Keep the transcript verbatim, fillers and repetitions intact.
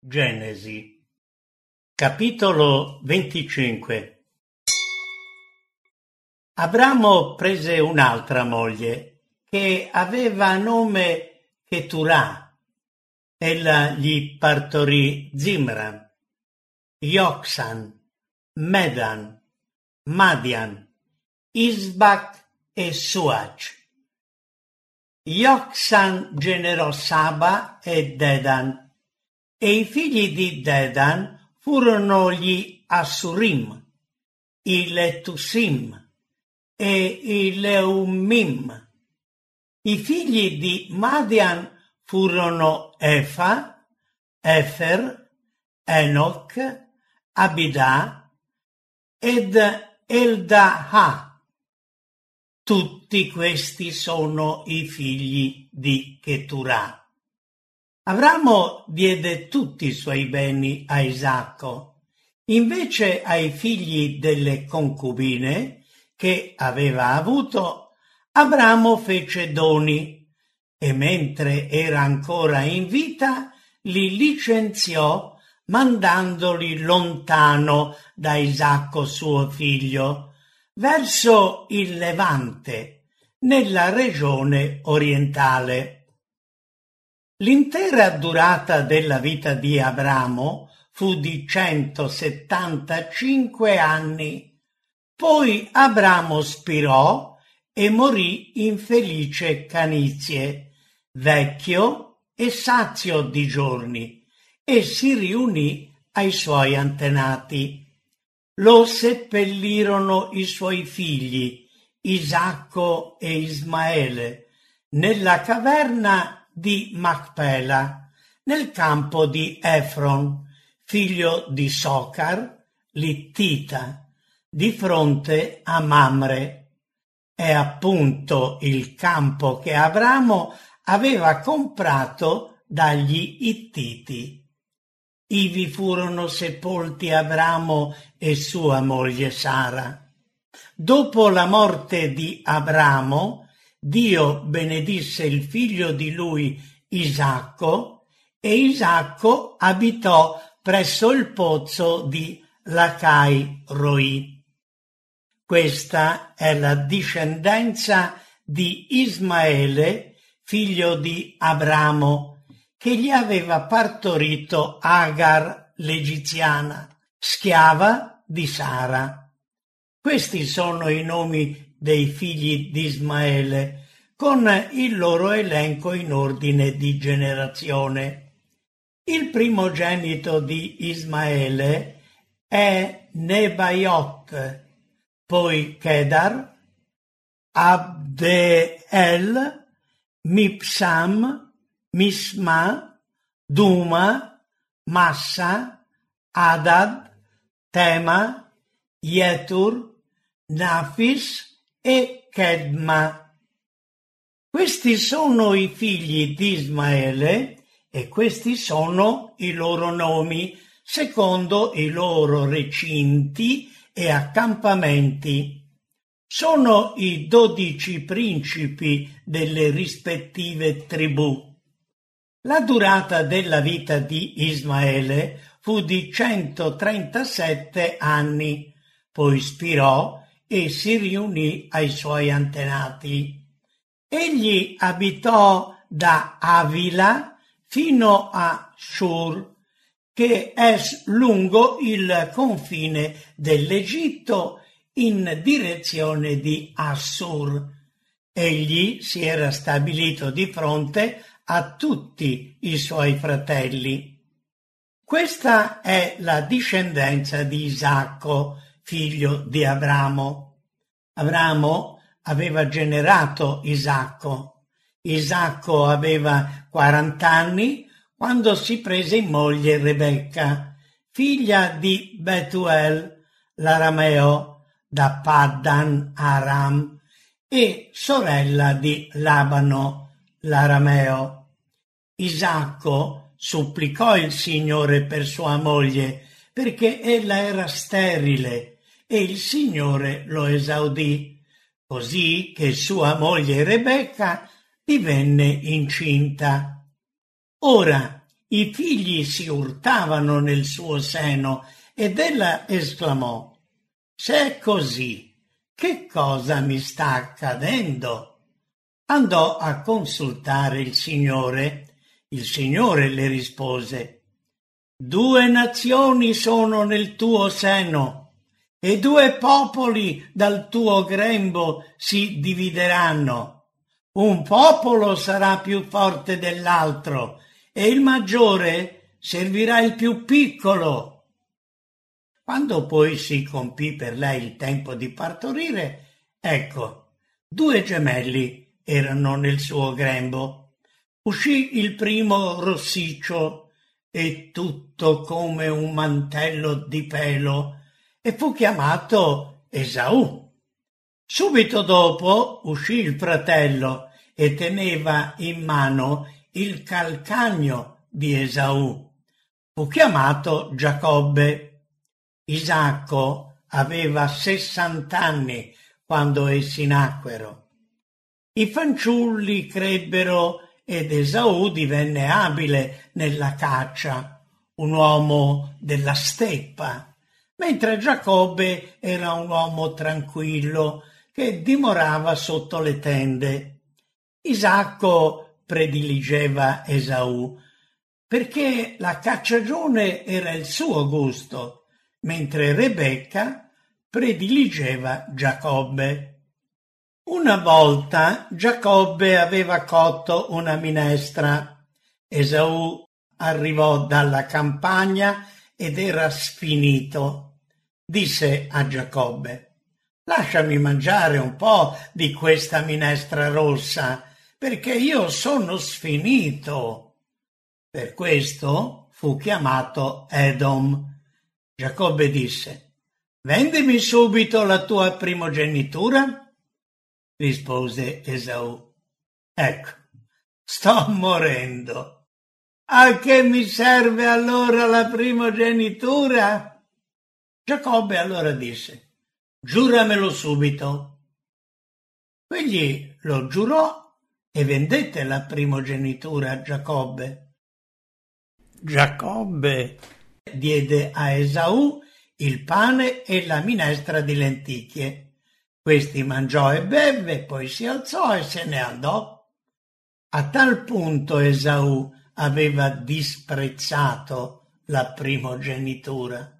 Genesi. Capitolo venticinque. Abramo prese un'altra moglie, che aveva nome Cheturà. Ella gli partorì Zimran, Ioksan, Medan, Madian, Isbac e Suach. Ioksan generò Saba e Dedan, e i figli di Dedan furono gli Assurim, i Letusim e i Leumim. I figli di Madian furono Efa, Efer, Enoch, Abida ed Eldaha. Tutti questi sono i figli di Cheturà. Abramo diede tutti i suoi beni a Isacco. Invece ai figli delle concubine che aveva avuto, Abramo fece doni e mentre era ancora in vita li licenziò mandandoli lontano da Isacco suo figlio, verso il Levante, nella regione orientale. L'intera durata della vita di Abramo fu di centosettantacinque anni. Poi Abramo spirò e morì in felice canizie, vecchio e sazio di giorni, e si riunì ai suoi antenati. Lo seppellirono i suoi figli, Isacco e Ismaele, nella caverna di Macpela, nel campo di Efron, figlio di Socar, Littita, di fronte a Mamre. È appunto il campo che Abramo aveva comprato dagli Ittiti. Ivi furono sepolti Abramo e sua moglie Sara. Dopo la morte di Abramo, Dio benedisse il figlio di lui Isacco, e Isacco abitò presso il pozzo di Lachai Roi. Questa è la discendenza di Ismaele, figlio di Abramo, che gli aveva partorito Agar l'egiziana, schiava di Sara. Questi sono i nomi dei figli di Ismaele, con il loro elenco in ordine di generazione. Il primogenito di Ismaele è Nebaiot, poi Kedar, Abdeel, Mipsam, Misma, Duma, Massa, Adad, Tema, Yetur, Nafis e Kedma. Questi sono i figli di Ismaele e questi sono i loro nomi secondo i loro recinti e accampamenti. Sono i dodici principi delle rispettive tribù. La durata della vita di Ismaele fu di centotrentasette anni, poi spirò e si riunì ai suoi antenati. Egli abitò da Avila fino a Shur, che è lungo il confine dell'Egitto in direzione di Assur. Egli si era stabilito di fronte a tutti i suoi fratelli. Questa è la discendenza di Isacco, figlio di Abramo. Abramo aveva generato Isacco. Isacco aveva quarant'anni quando si prese in moglie Rebecca, figlia di Betuel l'arameo da Paddan Aram e sorella di Labano l'arameo. Isacco supplicò il Signore per sua moglie, perché ella era sterile, e il Signore lo esaudì, così che sua moglie Rebecca divenne incinta. Ora I figli si urtavano nel suo seno ed ella esclamò: «Se è così, che cosa mi sta accadendo?» Andò a consultare il Signore. Il Signore le rispose: «Due nazioni sono nel tuo seno e due popoli dal tuo grembo si divideranno. Un popolo sarà più forte dell'altro e il maggiore servirà il più piccolo». Quando poi si compì per lei il tempo di partorire, ecco, due gemelli erano nel suo grembo. Uscì il primo rossiccio e tutto come un mantello di pelo, e fu chiamato Esaù. Subito dopo uscì il fratello e teneva in mano il calcagno di Esaù. Fu chiamato Giacobbe. Isacco aveva sessant'anni quando essi nacquero. I fanciulli crebbero ed Esaù divenne abile nella caccia, un uomo della steppa, mentre Giacobbe era un uomo tranquillo che dimorava sotto le tende. Isacco prediligeva Esaù perché la cacciagione era il suo gusto, mentre Rebecca prediligeva Giacobbe. Una volta Giacobbe aveva cotto una minestra. Esaù arrivò dalla campagna ed era sfinito. Disse a Giacobbe: «Lasciami mangiare un po' di questa minestra rossa, perché io sono sfinito». Per questo fu chiamato Edom. Giacobbe disse: «Vendimi subito la tua primogenitura?» Rispose Esaù: «Ecco, sto morendo. A che mi serve allora la primogenitura?» Giacobbe allora disse: «Giuramelo subito». Quegli lo giurò e vendette la primogenitura a Giacobbe. Giacobbe diede a Esaù il pane e la minestra di lenticchie. Questi mangiò e bevve, poi si alzò e se ne andò. A tal punto Esaù aveva disprezzato la primogenitura.